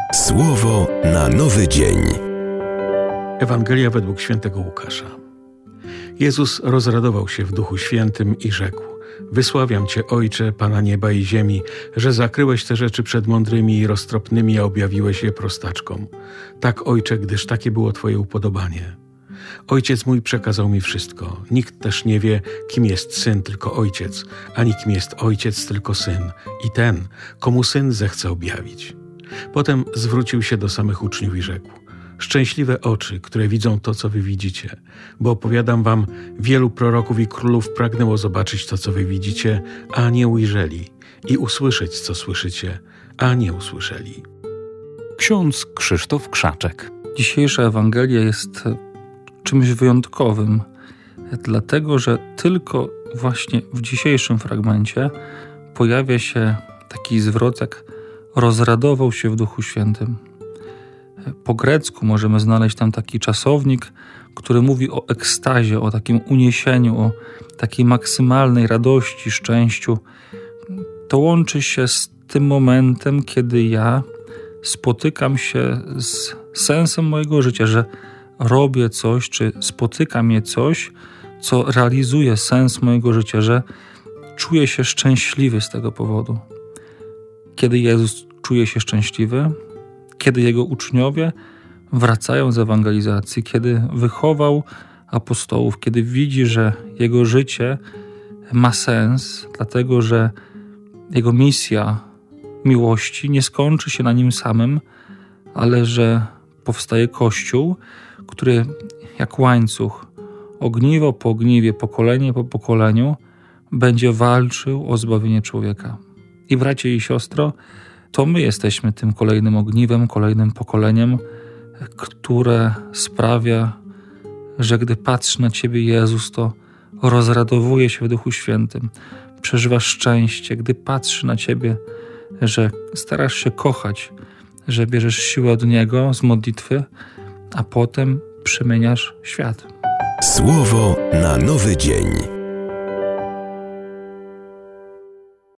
Słowo na nowy dzień. Ewangelia według świętego Łukasza. Jezus rozradował się w Duchu Świętym i rzekł: Wysławiam Cię, Ojcze, Pana nieba i ziemi, że zakryłeś te rzeczy przed mądrymi i roztropnymi, a objawiłeś je prostaczkom. Tak, Ojcze, gdyż takie było Twoje upodobanie. Ojciec mój przekazał mi wszystko. Nikt też nie wie, kim jest Syn, tylko Ojciec, ani kim jest Ojciec, tylko Syn i ten, komu Syn zechce objawić. Potem zwrócił się do samych uczniów i rzekł: Szczęśliwe oczy, które widzą to, co wy widzicie, bo opowiadam wam, wielu proroków i królów pragnęło zobaczyć to, co wy widzicie, a nie ujrzeli, i usłyszeć, co słyszycie, a nie usłyszeli. Ksiądz Krzysztof Krzaczek. Dzisiejsza Ewangelia jest czymś wyjątkowym, dlatego że tylko właśnie w dzisiejszym fragmencie pojawia się taki zwrot jak rozradował się w Duchu Świętym. Po grecku możemy znaleźć tam taki czasownik, który mówi o ekstazie, o takim uniesieniu, o takiej maksymalnej radości, szczęściu. To łączy się z tym momentem, kiedy ja spotykam się z sensem mojego życia, że robię coś, czy spotyka mnie coś, co realizuje sens mojego życia, że czuję się szczęśliwy z tego powodu. Kiedy Jezus czuje się szczęśliwy? Kiedy Jego uczniowie wracają z ewangelizacji, kiedy wychował apostołów, kiedy widzi, że Jego życie ma sens, dlatego że Jego misja miłości nie skończy się na Nim samym, ale że powstaje Kościół, który jak łańcuch, ogniwo po ogniwie, pokolenie po pokoleniu będzie walczył o zbawienie człowieka. I bracie i siostro, to my jesteśmy tym kolejnym ogniwem, kolejnym pokoleniem, które sprawia, że gdy patrzy na Ciebie Jezus, to rozradowuje się w Duchu Świętym. Przeżywasz szczęście, gdy patrzy na Ciebie, że starasz się kochać, że bierzesz siłę od Niego z modlitwy, a potem przemieniasz świat. Słowo na nowy dzień.